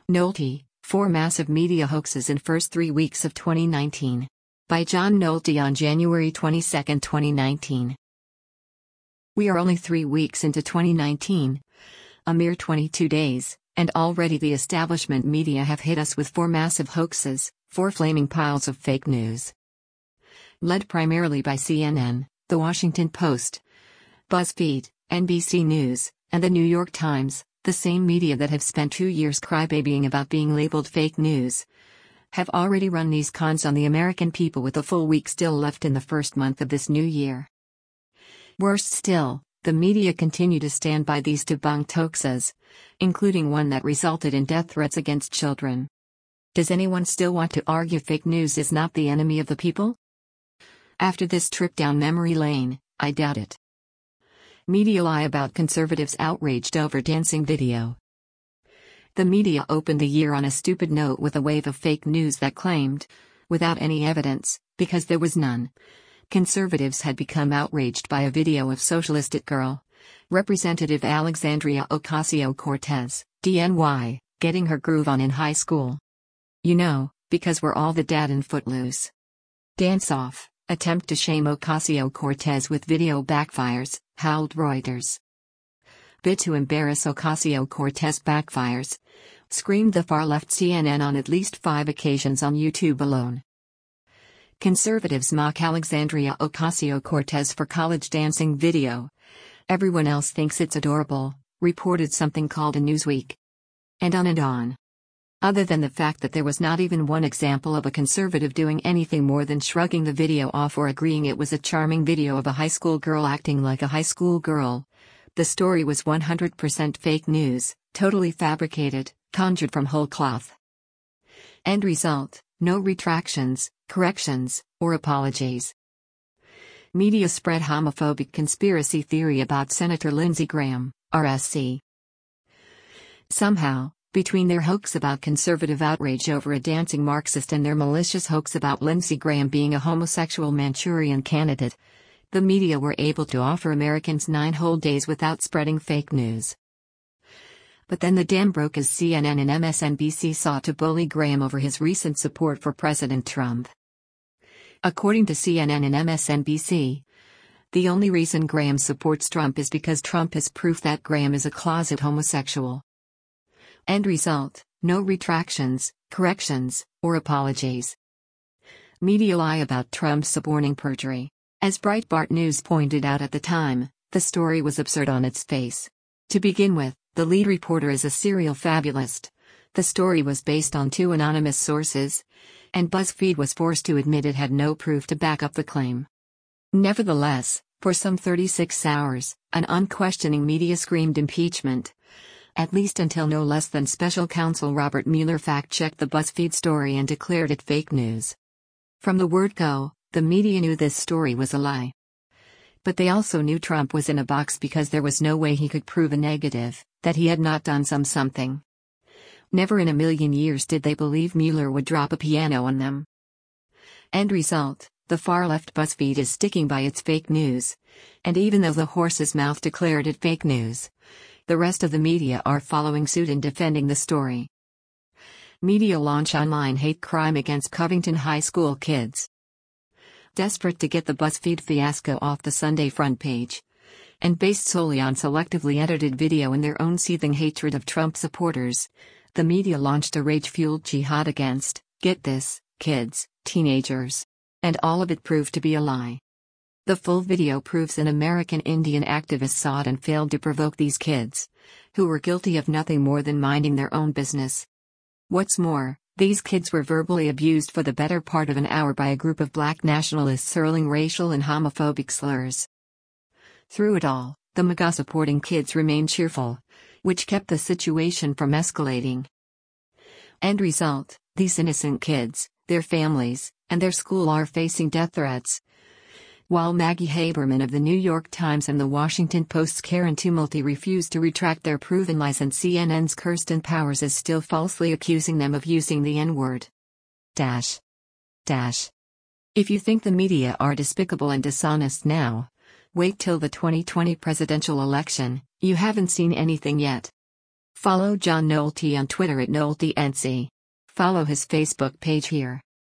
Nolte, 4 Massive Media Hoaxes in First 3 Weeks of 2019. By John Nolte on January 22, 2019. We are only 3 weeks into 2019. A mere 22 days, and already the establishment media have hit us with 4 massive hoaxes, 4 flaming piles of fake news. Led primarily by CNN, The Washington Post, BuzzFeed, NBC News, and The New York Times, the same media that have spent 2 years crybabying about being labeled fake news, have already run these cons on the American people with a full week still left in the first month of this new year. Worse still, the media continue to stand by these debunked hoaxes, including one that resulted in death threats against children. Does anyone still want to argue fake news is not the enemy of the people? After this trip down memory lane, I doubt it. Media lie about conservatives outraged over dancing video. The media opened the year on a stupid note with a wave of fake news that claimed, without any evidence, because there was none, conservatives had become outraged by a video of socialistic girl, Representative Alexandria Ocasio-Cortez, DNY, getting her groove on in high school. You know, because we're all the dad in Footloose. Dance off, attempt to shame Ocasio-Cortez with video backfires, howled Reuters. Bid to embarrass Ocasio-Cortez backfires, screamed the far-left CNN on at least 5 occasions on YouTube alone. Conservatives mock Alexandria Ocasio-Cortez for college dancing video. Everyone else thinks it's adorable, reported something called a Newsweek. And on and on. Other than the fact that there was not even one example of a conservative doing anything more than shrugging the video off or agreeing it was a charming video of a high school girl acting like a high school girl, the story was 100% fake news, totally fabricated, conjured from whole cloth. End result, no retractions, corrections, or apologies. Media spread homophobic conspiracy theory about Senator Lindsey Graham, RSC. Somehow, between their hoax about conservative outrage over a dancing Marxist and their malicious hoax about Lindsey Graham being a homosexual Manchurian candidate, the media were able to offer Americans 9 whole days without spreading fake news. But then the dam broke as CNN and MSNBC sought to bully Graham over his recent support for President Trump. According to CNN and MSNBC, the only reason Graham supports Trump is because Trump is proof that Graham is a closet homosexual. End result, no retractions, corrections, or apologies. Media lie about Trump suborning perjury. As Breitbart News pointed out at the time, the story was absurd on its face. To begin with, the lead reporter is a serial fabulist. The story was based on 2 anonymous sources, and BuzzFeed was forced to admit it had no proof to back up the claim. Nevertheless, for some 36 hours, an unquestioning media screamed impeachment. At least until no less than special counsel Robert Mueller fact-checked the BuzzFeed story and declared it fake news. From the word go, the media knew this story was a lie. But they also knew Trump was in a box because there was no way he could prove a negative, that he had not done something. Never in a million years did they believe Mueller would drop a piano on them. End result, the far-left BuzzFeed is sticking by its fake news, and even though the horse's mouth declared it fake news, the rest of the media are following suit in defending the story. Media launch online hate crime against Covington High School kids. Desperate to get the BuzzFeed fiasco off the Sunday front page, and based solely on selectively edited video and their own seething hatred of Trump supporters, the media launched a rage-fueled jihad against, get this, kids, teenagers. And all of it proved to be a lie. The full video proves an American Indian activist sought and failed to provoke these kids, who were guilty of nothing more than minding their own business. What's more, these kids were verbally abused for the better part of an hour by a group of black nationalists hurling racial and homophobic slurs. Through it all, the MAGA-supporting kids remained cheerful, which kept the situation from escalating. End result, these innocent kids, their families, and their school are facing death threats. While Maggie Haberman of The New York Times and The Washington Post's Karen Tumulty refuse to retract their proven lies, and CNN's Kirsten Powers is still falsely accusing them of using the N-word. If you think the media are despicable and dishonest now, wait till the 2020 presidential election. You haven't seen anything yet. Follow John Nolte on Twitter at NolteNC. Follow his Facebook page here.